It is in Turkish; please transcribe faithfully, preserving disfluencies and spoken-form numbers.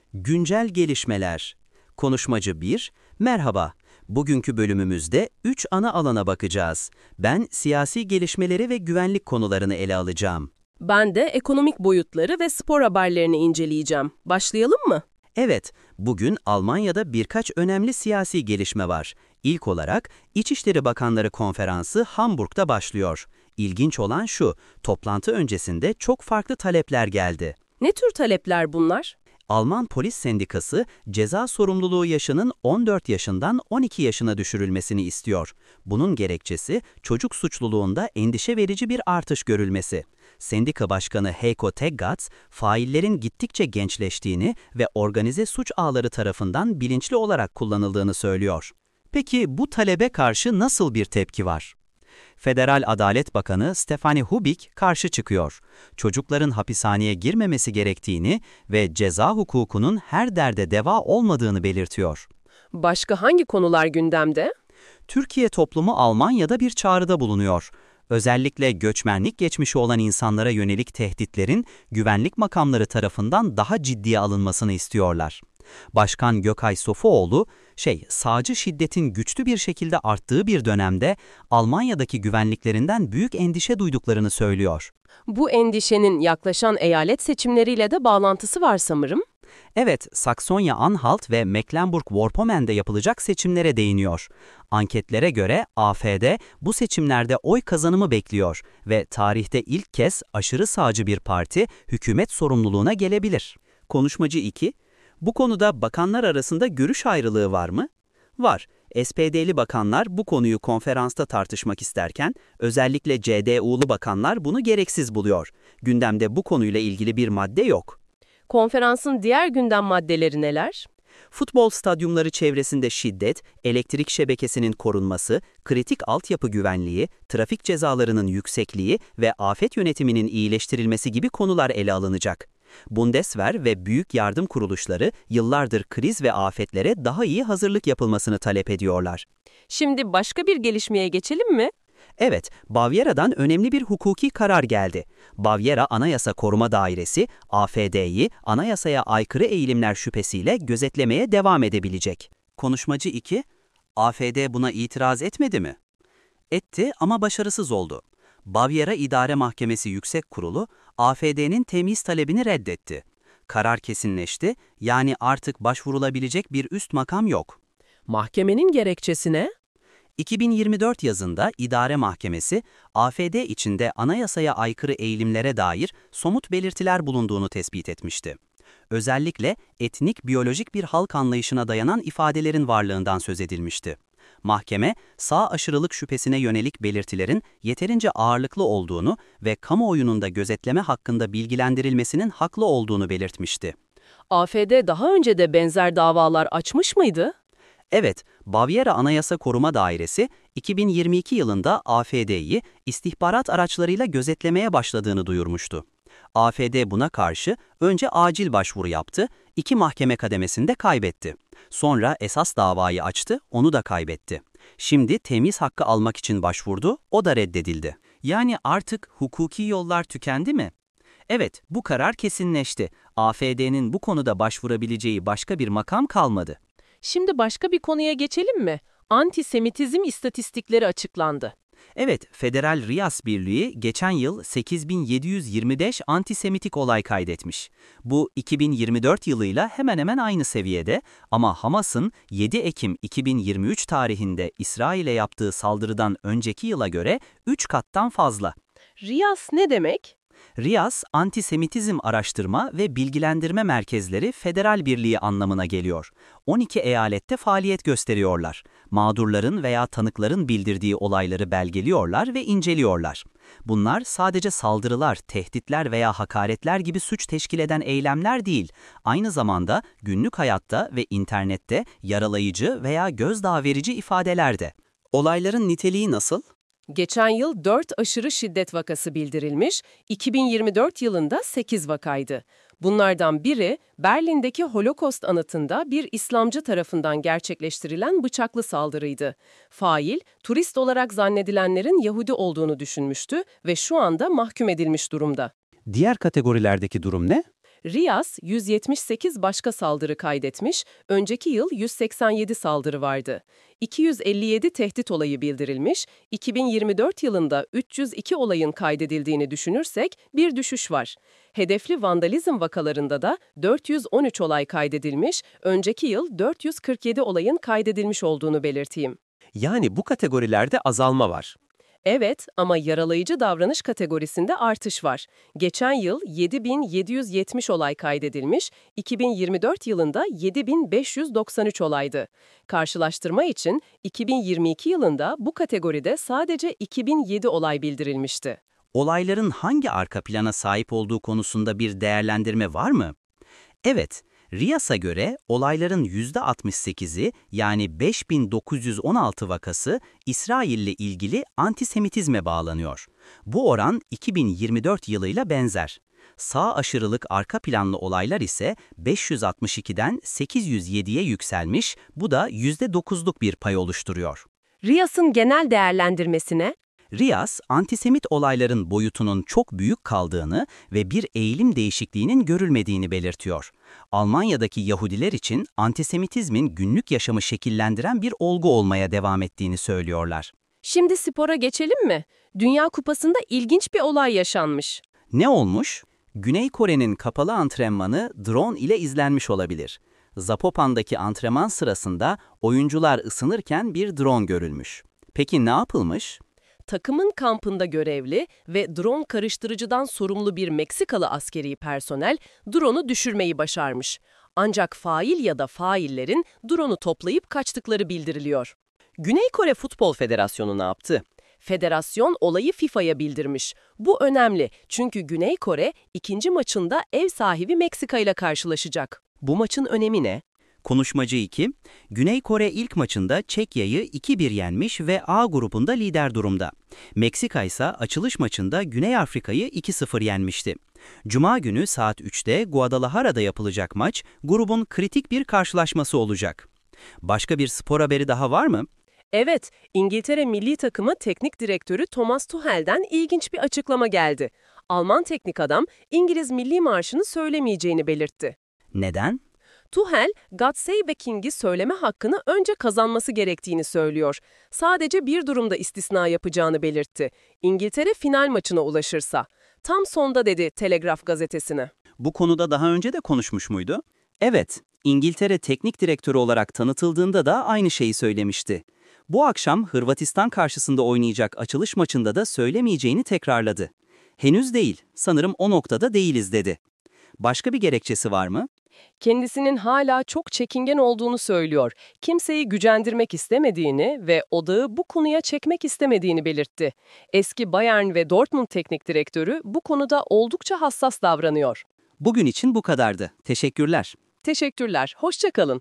Güncel gelişmeler. Konuşmacı bir, merhaba. Bugünkü bölümümüzde üç ana alana bakacağız. Ben siyasi gelişmeleri ve güvenlik konularını ele alacağım. Ben de ekonomik boyutları ve spor haberlerini inceleyeceğim. Başlayalım mı? Evet, bugün Almanya'da birkaç önemli siyasi gelişme var. İlk olarak İçişleri Bakanları Konferansı Hamburg'da başlıyor. İlginç olan şu, toplantı öncesinde çok farklı talepler geldi. Ne tür talepler bunlar? Alman Polis Sendikası, ceza sorumluluğu yaşının on dört yaşından on iki yaşına düşürülmesini istiyor. Bunun gerekçesi, çocuk suçluluğunda endişe verici bir artış görülmesi. Sendika Başkanı Heiko Teggatz, faillerin gittikçe gençleştiğini ve organize suç ağları tarafından bilinçli olarak kullanıldığını söylüyor. Peki bu talebe karşı nasıl bir tepki var? Federal Adalet Bakanı Stefanie Hubik karşı çıkıyor. Çocukların hapishaneye girmemesi gerektiğini ve ceza hukukunun her derde deva olmadığını belirtiyor. Başka hangi konular gündemde? Türkiye toplumu Almanya'da bir çağrıda bulunuyor. Özellikle göçmenlik geçmişi olan insanlara yönelik tehditlerin güvenlik makamları tarafından daha ciddiye alınmasını istiyorlar. Başkan Gökay Sofuoğlu, şey, sağcı şiddetin güçlü bir şekilde arttığı bir dönemde Almanya'daki güvenliklerinden büyük endişe duyduklarını söylüyor. Bu endişenin yaklaşan eyalet seçimleriyle de bağlantısı var sanırım. Evet, Saksonya-Anhalt ve Mecklenburg-Vorpommerne'de yapılacak seçimlere değiniyor. Anketlere göre A F D bu seçimlerde oy kazanımı bekliyor ve tarihte ilk kez aşırı sağcı bir parti hükümet sorumluluğuna gelebilir. Konuşmacı iki, bu konuda bakanlar arasında görüş ayrılığı var mı? Var. S P D'li bakanlar bu konuyu konferansta tartışmak isterken, özellikle C D U'lu bakanlar bunu gereksiz buluyor. Gündemde bu konuyla ilgili bir madde yok. Konferansın diğer gündem maddeleri neler? Futbol stadyumları çevresinde şiddet, elektrik şebekesinin korunması, kritik altyapı güvenliği, trafik cezalarının yüksekliği ve afet yönetiminin iyileştirilmesi gibi konular ele alınacak. Bundeswehr ve büyük yardım kuruluşları yıllardır kriz ve afetlere daha iyi hazırlık yapılmasını talep ediyorlar. Şimdi başka bir gelişmeye geçelim mi? Evet, Bavyera'dan önemli bir hukuki karar geldi. Bavyera Anayasa Koruma Dairesi, A F D'yi anayasaya aykırı eğilimler şüphesiyle gözetlemeye devam edebilecek. Konuşmacı iki, A F D buna itiraz etmedi mi? Etti ama başarısız oldu. Bavyera İdare Mahkemesi Yüksek Kurulu, A F D'nin temyiz talebini reddetti. Karar kesinleşti, yani artık başvurulabilecek bir üst makam yok. Mahkemenin gerekçesi ne? iki bin yirmi dört yazında İdare Mahkemesi, A F D içinde anayasaya aykırı eğilimlere dair somut belirtiler bulunduğunu tespit etmişti. Özellikle etnik biyolojik bir halk anlayışına dayanan ifadelerin varlığından söz edilmişti. Mahkeme, sağ aşırılık şüphesine yönelik belirtilerin yeterince ağırlıklı olduğunu ve kamuoyunun da gözetleme hakkında bilgilendirilmesinin haklı olduğunu belirtmişti. A F D daha önce de benzer davalar açmış mıydı? Evet, Bavyera Anayasa Koruma Dairesi, iki bin yirmi iki yılında A F D'yi istihbarat araçlarıyla gözetlemeye başladığını duyurmuştu. A F D buna karşı önce acil başvuru yaptı, iki mahkeme kademesinde kaybetti. Sonra esas davayı açtı, onu da kaybetti. Şimdi temiz hakkı almak için başvurdu, o da reddedildi. Yani artık hukuki yollar tükendi mi? Evet, bu karar kesinleşti. A F D'nin bu konuda başvurabileceği başka bir makam kalmadı. Şimdi başka bir konuya geçelim mi? Antisemitizm istatistikleri açıklandı. Evet, Federal Riyas Birliği geçen yıl sekiz bin yedi yüz yirmi beş antisemitik olay kaydetmiş. Bu iki bin yirmi dört yılıyla hemen hemen aynı seviyede ama Hamas'ın yedi Ekim iki bin yirmi üç tarihinde İsrail'e yaptığı saldırıdan önceki yıla göre üç kattan fazla. Riyas ne demek? Riyas, Antisemitizm Araştırma ve Bilgilendirme Merkezleri Federal Birliği anlamına geliyor. on iki eyalette faaliyet gösteriyorlar. Mağdurların veya tanıkların bildirdiği olayları belgeliyorlar ve inceliyorlar. Bunlar sadece saldırılar, tehditler veya hakaretler gibi suç teşkil eden eylemler değil, aynı zamanda günlük hayatta ve internette yaralayıcı veya gözdağı verici ifadeler de. Olayların niteliği nasıl? Geçen yıl dört aşırı şiddet vakası bildirilmiş, iki bin yirmi dört yılında sekiz vakaydı. Bunlardan biri Berlin'deki Holocaust anıtında bir İslamcı tarafından gerçekleştirilen bıçaklı saldırıydı. Fail, turist olarak zannedilenlerin Yahudi olduğunu düşünmüştü ve şu anda mahkum edilmiş durumda. Diğer kategorilerdeki durum ne? Riyas yüz yetmiş sekiz başka saldırı kaydetmiş, önceki yıl yüz seksen yedi saldırı vardı. iki yüz elli yedi tehdit olayı bildirilmiş, iki bin yirmi dört yılında üç yüz iki olayın kaydedildiğini düşünürsek bir düşüş var. Hedefli vandalizm vakalarında da dört yüz on üç olay kaydedilmiş, önceki yıl dört yüz kırk yedi olayın kaydedilmiş olduğunu belirteyim. Yani bu kategorilerde azalma var. Evet, ama yaralayıcı davranış kategorisinde artış var. Geçen yıl yedi bin yedi yüz yetmiş olay kaydedilmiş, iki bin yirmi dört yılında yedi bin beş yüz doksan üç olaydı. Karşılaştırma için iki bin yirmi iki yılında bu kategoride sadece iki bin yedi olay bildirilmişti. Olayların hangi arka plana sahip olduğu konusunda bir değerlendirme var mı? Evet, Riyas'a göre olayların yüzde altmış sekizi yani beş bin dokuz yüz on altı vakası İsrail'le ilgili antisemitizme bağlanıyor. Bu oran iki bin yirmi dört yılıyla benzer. Sağ aşırılık arka planlı olaylar ise beş yüz altmış ikiden sekiz yüz yediye yükselmiş, bu da yüzde dokuzluk bir pay oluşturuyor. Riyas'ın genel değerlendirmesine, Riyas, antisemit olayların boyutunun çok büyük kaldığını ve bir eğilim değişikliğinin görülmediğini belirtiyor. Almanya'daki Yahudiler için antisemitizmin günlük yaşamı şekillendiren bir olgu olmaya devam ettiğini söylüyorlar. şimdi spora geçelim mi? Dünya Kupası'nda ilginç bir olay yaşanmış. Ne olmuş? Güney Kore'nin kapalı antrenmanı drone ile izlenmiş olabilir. Zapopan'daki antrenman sırasında oyuncular ısınırken bir drone görülmüş. Peki ne yapılmış? Takımın kampında görevli ve drone karıştırıcıdan sorumlu bir Meksikalı askeri personel drone'u düşürmeyi başarmış. Ancak fail ya da faillerin drone'u toplayıp kaçtıkları bildiriliyor. Güney Kore Futbol Federasyonu ne yaptı? Federasyon olayı FIFA'ya bildirmiş. Bu önemli çünkü Güney Kore ikinci maçında ev sahibi Meksika ile karşılaşacak. Bu maçın önemi ne? Konuşmacı iki, Güney Kore ilk maçında Çekya'yı iki bir yenmiş ve A grubunda lider durumda. Meksika ise açılış maçında Güney Afrika'yı iki sıfır yenmişti. Cuma günü saat üçte Guadalajara'da yapılacak maç, grubun kritik bir karşılaşması olacak. Başka bir spor haberi daha var mı? Evet, İngiltere milli takımı teknik direktörü Thomas Tuchel'den ilginç bir açıklama geldi. Alman teknik adam İngiliz milli marşını söylemeyeceğini belirtti. Neden? Tuchel, God Save the King'i söyleme hakkını önce kazanması gerektiğini söylüyor. Sadece bir durumda istisna yapacağını belirtti. İngiltere final maçına ulaşırsa. Tam sonda dedi Telegraph gazetesine. Bu konuda daha önce de konuşmuş muydu? Evet, İngiltere teknik direktörü olarak tanıtıldığında da aynı şeyi söylemişti. Bu akşam Hırvatistan karşısında oynayacak açılış maçında da söylemeyeceğini tekrarladı. Henüz değil, sanırım o noktada değiliz dedi. Başka bir gerekçesi var mı? Kendisinin hala çok çekingen olduğunu söylüyor. Kimseyi gücendirmek istemediğini ve odağı bu konuya çekmek istemediğini belirtti. Eski Bayern ve Dortmund teknik direktörü bu konuda oldukça hassas davranıyor. Bugün için bu kadardı. Teşekkürler. Teşekkürler, hoşça kalın.